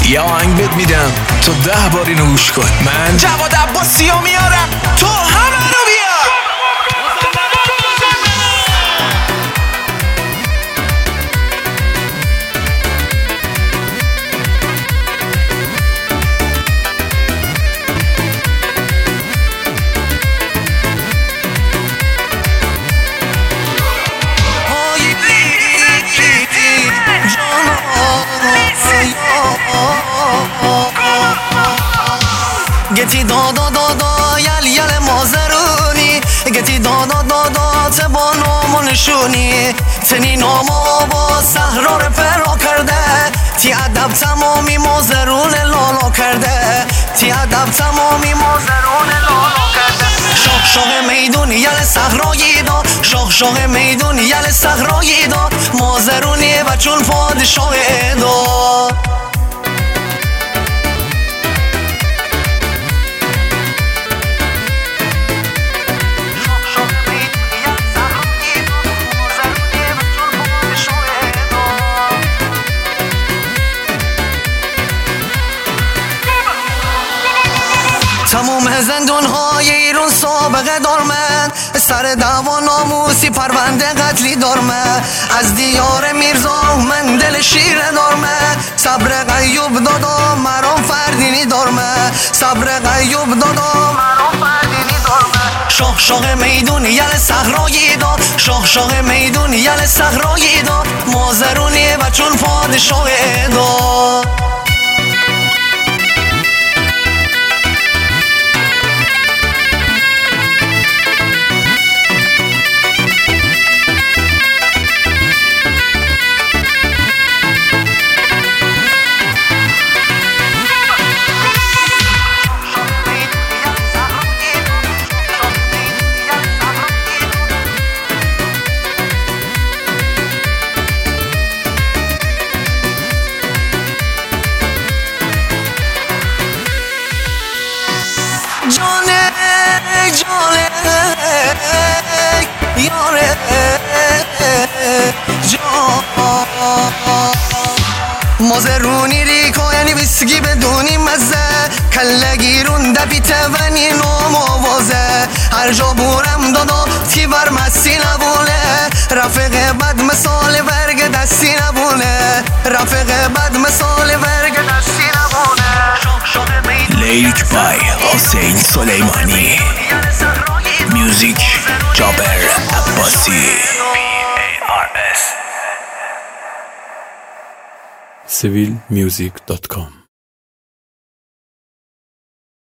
یا آهنگ بهت میدم تو 10 بار اینو گوش کن. من جواد عباسی رو میارم، تو همه رو بیار. گتی دادا دادا یل یل مازرونی گتی دادا دادا تبا نامو نشونی تنی نامو با صحرا رو پرا کرده تی ادب تمامی مازرون لالا کرده تی ادب تمامی مازرون لالا کرده شاخ شاخ میدون یل صحرایی دا شاخ شاخ میدون یل صحرایی دا مازرونی و چون پادشاه دا تموم زندون های ایران سابقه دارمن سر دعوا ناموسی پرونده قتلی دارمن از دیار میرزا من دل شیره دارمن صبر قیوب دادا مرام فردینی دارمن صبر قیوب دادا مرام فردینی دارمن شاخ شاخ میدون یل صحرایی دا شاخ شاخ میدون یل صحرایی دا مازرونی و چون پادشاه دا جانه جانه یاره جان مازرونی ریکا یعنی ویسکی بدونی مزه کلگیرون دپیته و نینو موازه هر جا بورم دادا تی بر مسی نبونه رفیق بد مثال برگ دستی نبونه رفیق بد مثال برگ دستی نبونه لیک بای حسین سلیمانی میوزیک جابر عباسی civilmusic.com